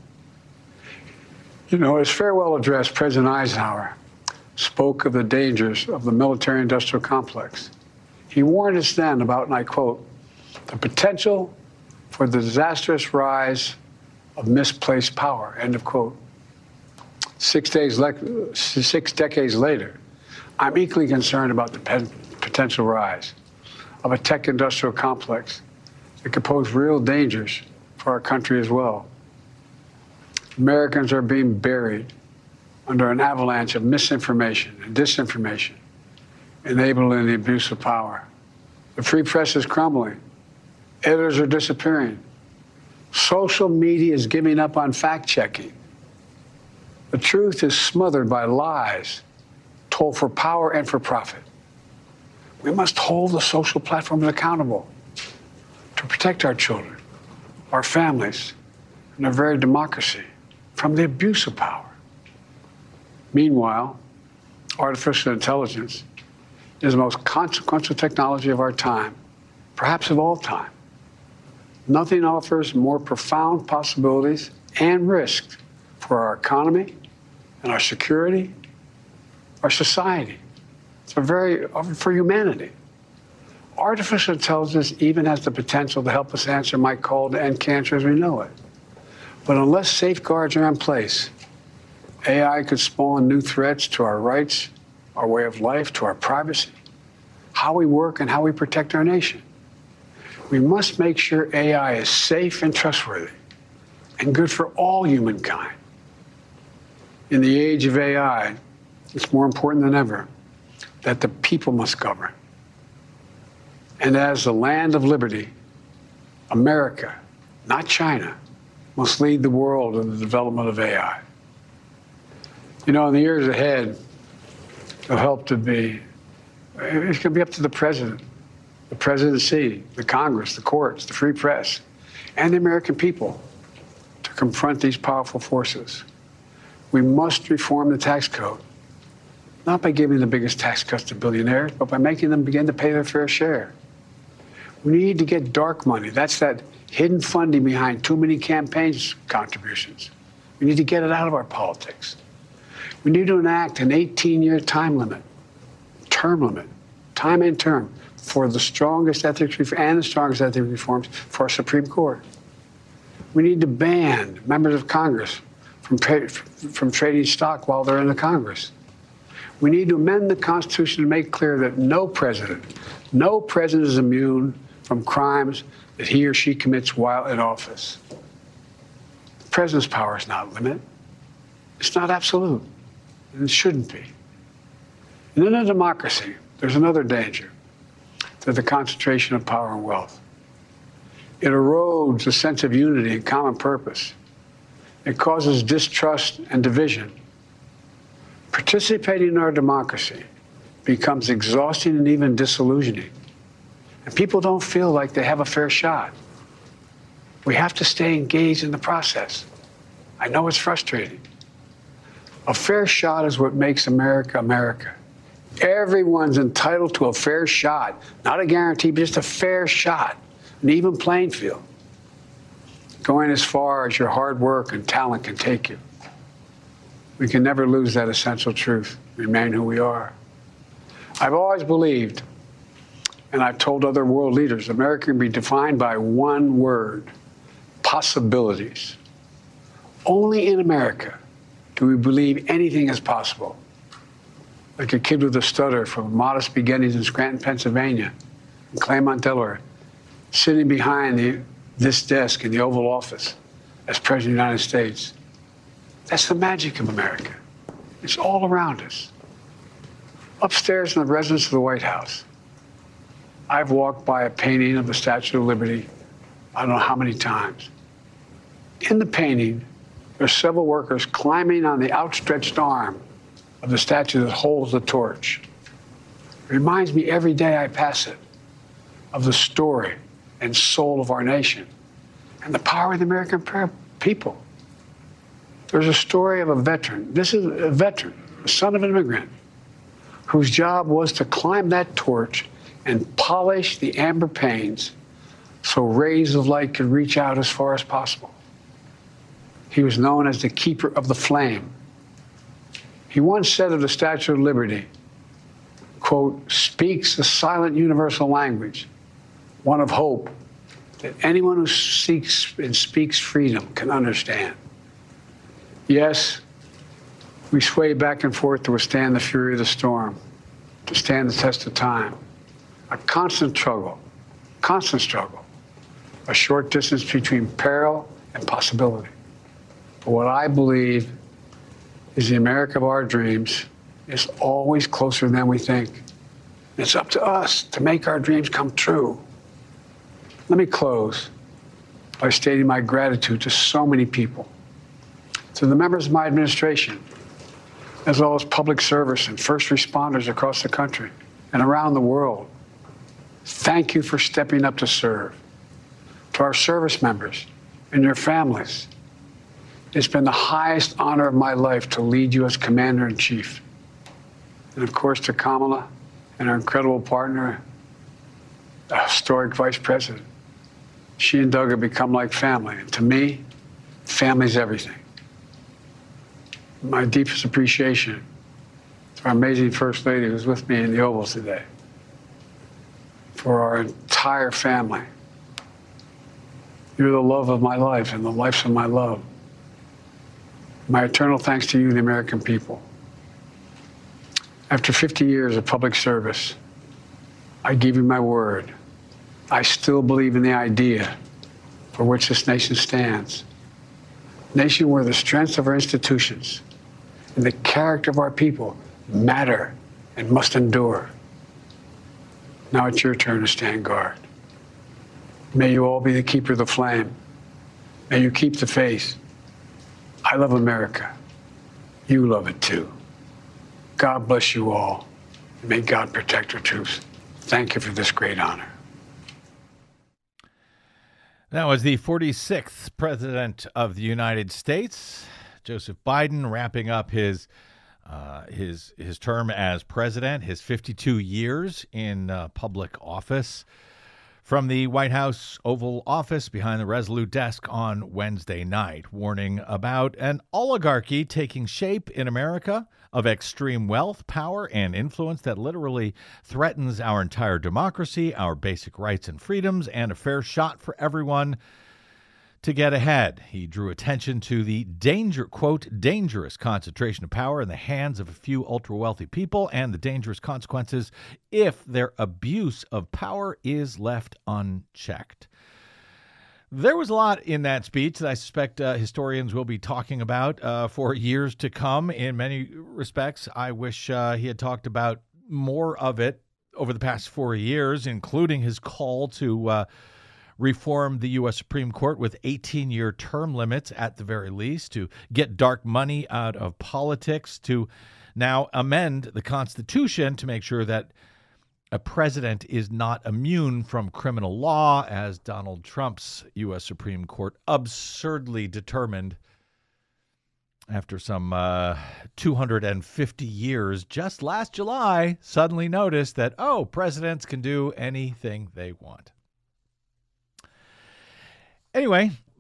Speaker 1: You know, his farewell address, President Eisenhower spoke of the dangers of the military-industrial complex. He warned us then about, and I quote, the potential for the disastrous rise of misplaced power, end of quote. Six, days le- six decades later, I'm equally concerned about the pe- potential rise of a tech-industrial complex that could pose real dangers for our country as well. Americans are being buried under an avalanche of misinformation and disinformation, enabling the abuse of power. The free press is crumbling. Editors are disappearing. Social media is giving up on fact-checking. The truth is smothered by lies told for power and for profit. We must hold the social platforms accountable to protect our children, our families, and our very democracy from the abuse of power. Meanwhile, artificial intelligence is the most consequential technology of our time, perhaps of all time. Nothing offers more profound possibilities and risks for our economy and our security, our society, for, very, for humanity. Artificial intelligence even has the potential to help us answer my call to end cancer as we know it. But unless safeguards are in place, A I could spawn new threats to our rights, our way of life, to our privacy, how we work, and how we protect our nation. We must make sure A I is safe and trustworthy and good for all humankind. In the age of A I, it's more important than ever that the people must govern. And as the land of liberty, America, not China, must lead the world in the development of A I. You know, in the years ahead, it'll help to be, it's going to be up to the president, the presidency, the Congress, the courts, the free press, and the American people to confront these powerful forces. We must reform the tax code, not by giving the biggest tax cuts to billionaires, but by making them begin to pay their fair share. We need to get dark money. That's that hidden funding behind too many campaigns contributions. We need to get it out of our politics. We need to enact an eighteen-year time limit, term limit, time and term, for the strongest ethics reform and the strongest ethics reforms for our Supreme Court. We need to ban members of Congress from, tra- from trading stock while they're in the Congress. We need to amend the Constitution to make clear that no president, no president is immune from crimes that he or she commits while in office. The president's power is not limited. It's not absolute, and it shouldn't be. And in a democracy, there's another danger to the concentration of power and wealth. It erodes a sense of unity and common purpose. It causes distrust and division. Participating in our democracy becomes exhausting and even disillusioning. And people don't feel like they have a fair shot. We have to stay engaged in the process. I know it's frustrating. A fair shot is what makes America America. Everyone's entitled to a fair shot, not a guarantee, but just a fair shot, an even playing field, going as far as your hard work and talent can take you. we can never lose that essential truth, remain who we are. I've always believed, and I've told other world leaders, America can be defined by one word: possibilities. Only in America do we believe anything is possible. Like a kid with a stutter from modest beginnings in Scranton, Pennsylvania, and Claremont, Delaware, sitting behind the, this desk in the Oval Office as President of the United States. That's the magic of America. It's all around us. Upstairs in the residence of the White House, I've walked by a painting of the Statue of Liberty I don't know how many times. In the painting, there are several workers climbing on the outstretched arm of the statue that holds the torch. It reminds me every day I pass it of the story and soul of our nation and the power of the American people. There's a story of a veteran. This is a veteran, the son of an immigrant, whose job was to climb that torch and polish the amber panes so rays of light could reach out as far as possible. He was known as the keeper of the flame. He once said of the Statue of Liberty, quote, speaks a silent universal language, one of hope that anyone who seeks and speaks freedom can understand. Yes, we sway back and forth to withstand the fury of the storm, to stand the test of time. A constant struggle, constant struggle, a short distance between peril and possibility. But what I believe is the America of our dreams is always closer than we think. It's up to us to make our dreams come true. Let me close by stating my gratitude to so many people, to the members of my administration, as well as public service and first responders across the country and around the world. Thank you for stepping up to serve. To our service members and your families, it's been the highest honor of my life to lead you as Commander-in-Chief. And of course, to Kamala and our incredible partner, the historic Vice President. She and Doug have become like family. And to me, family's everything. My deepest appreciation to our amazing First Lady who's with me in the Oval today, for our entire family. You're the love of my life and the lives of my love. My eternal thanks to you, the American people. After fifty years of public service, I give you my word. I still believe in the idea for which this nation stands. A nation where the strengths of our institutions and the character of our people matter and must endure. Now it's your turn to stand guard. May you all be the keeper of the flame. May you keep the faith. I love America. You love it too. God bless you all. And may God protect our troops. Thank you for this great honor.
Speaker 2: That was the forty-sixth President of the United States, Joseph Biden, wrapping up his uh, his his term as president, his fifty-two years in uh, public office, from the White House Oval Office behind the Resolute desk on Wednesday night, warning about an oligarchy taking shape in America of extreme wealth, power, and influence that literally threatens our entire democracy, our basic rights and freedoms, and a fair shot for everyone to get ahead. He drew attention to the danger, quote, dangerous concentration of power in the hands of a few ultra-wealthy people and the dangerous consequences if their abuse of power is left unchecked. There was a lot in that speech that I suspect uh, historians will be talking about uh, for years to come. In many respects, I wish uh, he had talked about more of it over the past four years, including his call to uh, reform the U S Supreme Court with eighteen-year term limits at the very least, to get dark money out of politics, to now amend the Constitution to make sure that a president is not immune from criminal law, as Donald Trump's U S Supreme Court absurdly determined after some uh, two hundred fifty years. Just last July, suddenly noticed that, oh, presidents can do anything they want. Anyway,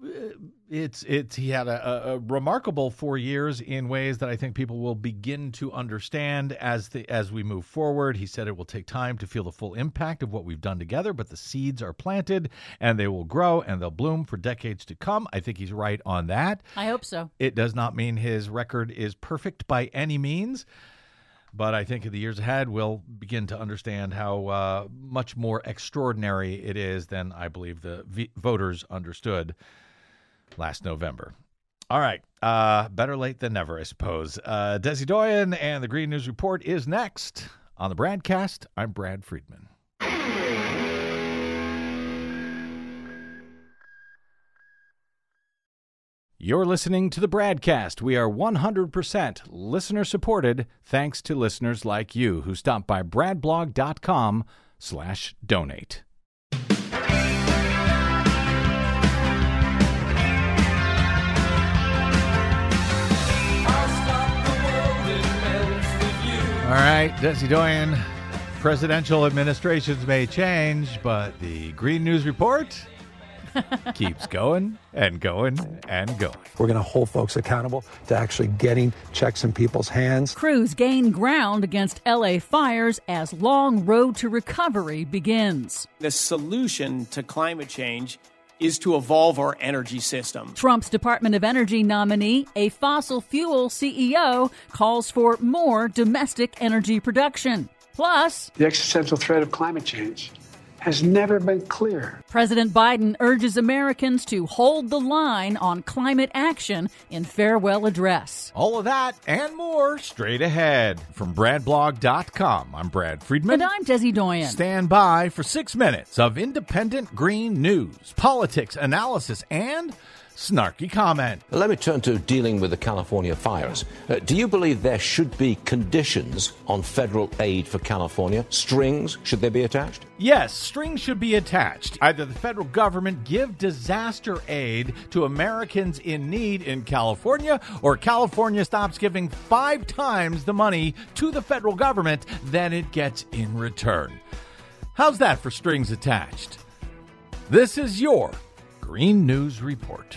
Speaker 2: it's it's he had a, a remarkable four years in ways that I think people will begin to understand as the as we move forward. He said it will take time to feel the full impact of what we've done together, but the seeds are planted and they will grow and they'll bloom for decades to come. I think he's right on that.
Speaker 9: I hope so.
Speaker 2: It does not mean his record is perfect by any means. But I think in the years ahead, we'll begin to understand how uh, much more extraordinary it is than I believe the v- voters understood last November. All right. Uh, better late than never, I suppose. Uh, Desi Doyen and the Green News Report is next on the Bradcast. I'm Brad Friedman. You're listening to the Bradcast. We are one hundred percent listener-supported thanks to listeners like you who stop by bradblog.com slash donate. All right, Desi Doyen, presidential administrations may change, but the Green News Report keeps going and going and going.
Speaker 13: We're going to hold folks accountable to actually getting checks in people's hands.
Speaker 9: Crews gain ground against L A fires as long road to recovery begins.
Speaker 14: The solution to climate change is to evolve our energy system.
Speaker 9: Trump's Department of Energy nominee, a fossil fuel C E O, calls for more domestic energy production. Plus,
Speaker 1: the existential threat of climate change has never been clearer.
Speaker 9: President Biden urges Americans to hold the line on climate action in farewell address.
Speaker 2: All of that and more straight ahead from bradblog dot com. I'm Brad Friedman.
Speaker 9: And I'm Desi Doyen.
Speaker 2: Stand by for six minutes of independent green news, politics, analysis, and snarky comment.
Speaker 7: Let me turn to dealing with the California fires. Uh, do you believe there should be conditions on federal aid for California? Strings, should they be attached?
Speaker 2: Yes, strings should be attached. Either the federal government give disaster aid to Americans in need in California, or California stops giving five times the money to the federal government than it gets in return. How's that for strings attached? This is your Green News Report.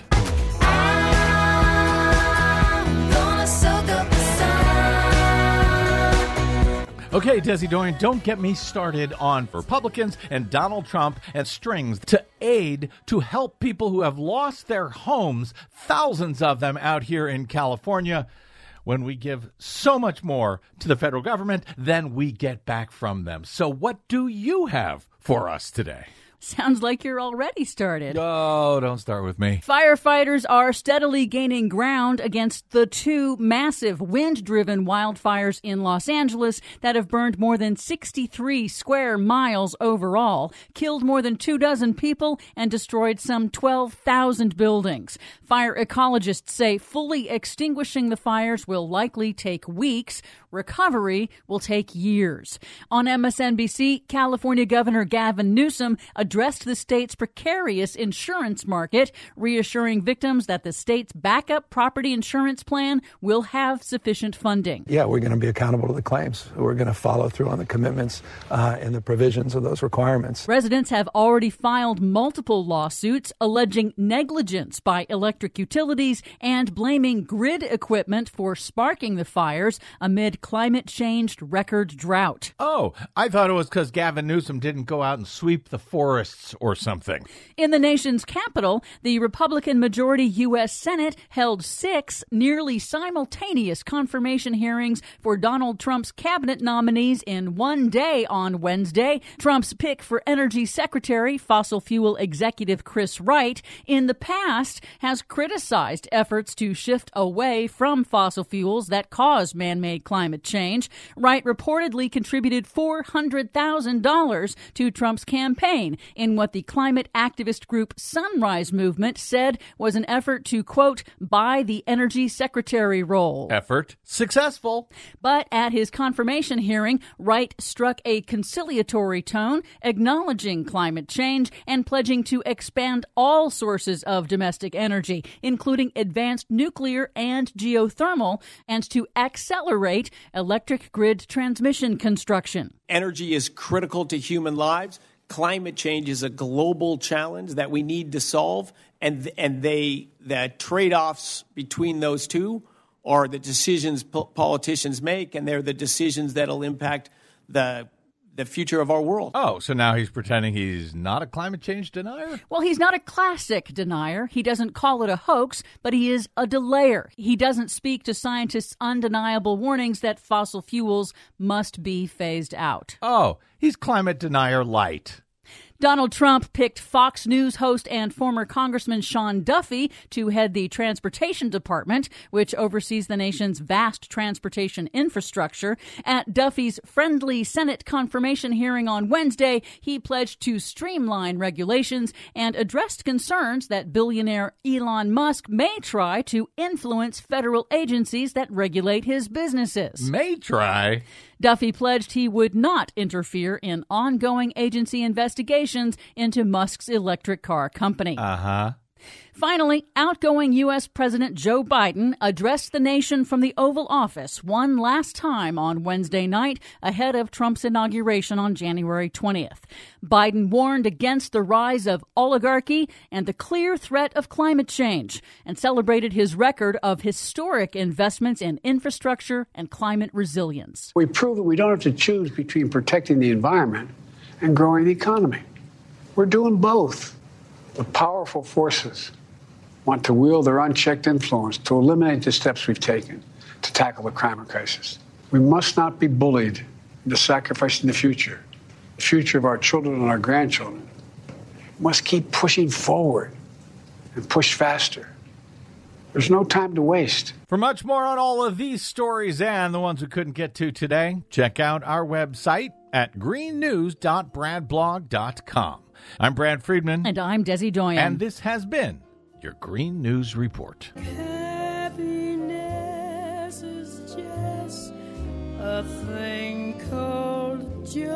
Speaker 2: Okay, Desi Doyen, don't get me started on Republicans and Donald Trump and strings to aid to help people who have lost their homes, thousands of them out here in California, when we give so much more to the federal government than we get back from them. So what do you have for us today?
Speaker 9: Sounds like you're already started.
Speaker 2: Oh, don't start with me.
Speaker 9: Firefighters are steadily gaining ground against the two massive wind-driven wildfires in Los Angeles that have burned more than sixty-three square miles overall, killed more than two dozen people, and destroyed some twelve thousand buildings. Fire ecologists say fully extinguishing the fires will likely take weeks. Recovery will take years. On M S N B C, California Governor Gavin Newsom addressed the state's precarious insurance market, reassuring victims that the state's backup property insurance plan will have sufficient funding.
Speaker 13: Yeah, we're going to be accountable to the claims. We're going to follow through on the commitments uh, and the provisions of those requirements.
Speaker 9: Residents have already filed multiple lawsuits alleging negligence by electric utilities and blaming grid equipment for sparking the fires amid climate-changed record drought.
Speaker 2: Oh, I thought it was because Gavin Newsom didn't go out and sweep the forests or something.
Speaker 9: In the nation's capital, the Republican-majority U S Senate held six nearly simultaneous confirmation hearings for Donald Trump's cabinet nominees in one day on Wednesday. Trump's pick for Energy Secretary, fossil fuel executive Chris Wright, in the past has criticized efforts to shift away from fossil fuels that cause man-made climate change. Wright reportedly contributed four hundred thousand dollars to Trump's campaign in what the climate activist group Sunrise Movement said was an effort to, quote, buy the energy secretary role.
Speaker 2: Effort successful.
Speaker 9: But at his confirmation hearing, Wright struck a conciliatory tone, acknowledging climate change and pledging to expand all sources of domestic energy, including advanced nuclear and geothermal, and to accelerate electric grid transmission construction.
Speaker 14: Energy is critical to human lives. climate change is a global challenge that we need to solve, and and they the trade-offs between those two are the decisions po- politicians make, and they're the decisions that'll impact the the future of our world.
Speaker 2: Oh, so now he's pretending he's not a climate change denier?
Speaker 9: Well, he's not a classic denier. He doesn't call it a hoax, but he is a delayer. He doesn't speak to scientists' undeniable warnings that fossil fuels must be phased out.
Speaker 2: Oh, he's climate denier light.
Speaker 9: Donald Trump picked Fox News host and former Congressman Sean Duffy to head the Transportation Department, which oversees the nation's vast transportation infrastructure. At Duffy's friendly Senate confirmation hearing on Wednesday, he pledged to streamline regulations and addressed concerns that billionaire Elon Musk may try to influence federal agencies that regulate his businesses.
Speaker 2: May try?
Speaker 9: Duffy pledged he would not interfere in ongoing agency investigations into Musk's electric car company.
Speaker 2: Uh-huh.
Speaker 9: Finally, outgoing U S. President Joe Biden addressed the nation from the Oval Office one last time on Wednesday night ahead of Trump's inauguration on January twentieth. Biden warned against the rise of oligarchy and the clear threat of climate change and celebrated his record of historic investments in infrastructure and climate resilience.
Speaker 1: We prove that we don't have to choose between protecting the environment and growing the economy. We're doing both. The powerful forces want to wield their unchecked influence to eliminate the steps we've taken to tackle the climate crisis. We must not be bullied into sacrificing the future, the future of our children and our grandchildren. We must keep pushing forward and push faster. There's no time to waste.
Speaker 2: For much more on all of these stories and the ones we couldn't get to today, check out our website at green news dot brad blog dot com. I'm Brad Friedman.
Speaker 9: And I'm Desi Doyen.
Speaker 2: And this has been your Green News Report.
Speaker 3: Happiness is just a thing called Joe.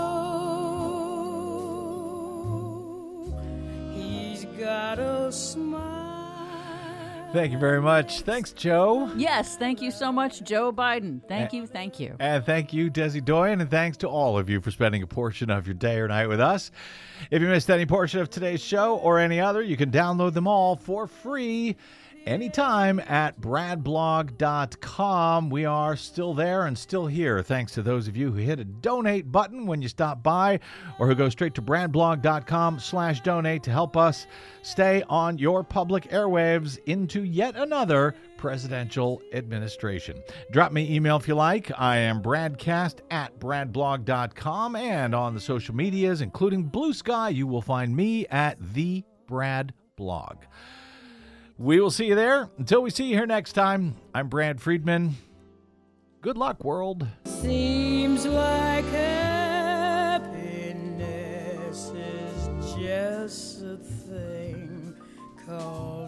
Speaker 3: He's got a smile.
Speaker 2: Thank you very much. Thanks, Joe.
Speaker 9: Yes, thank you so much, Joe Biden. Thank you, thank you.
Speaker 2: And thank you, Desi Doyen, and thanks to all of you for spending a portion of your day or night with us. If you missed any portion of today's show or any other, you can download them all for free anytime at brad blog dot com. We are still there and still here, thanks to those of you who hit a donate button when you stop by or who go straight to brad blog dot com slash donate to help us stay on your public airwaves into yet another presidential administration. Drop me email if you like. I am bradcast at brad blog dot com, and on the social medias, including Blue Sky, you will find me at the Brad Blog. We will see you there. Until we see you here next time, I'm Brad Friedman. Good luck, world.
Speaker 3: Seems like happiness is just a thing called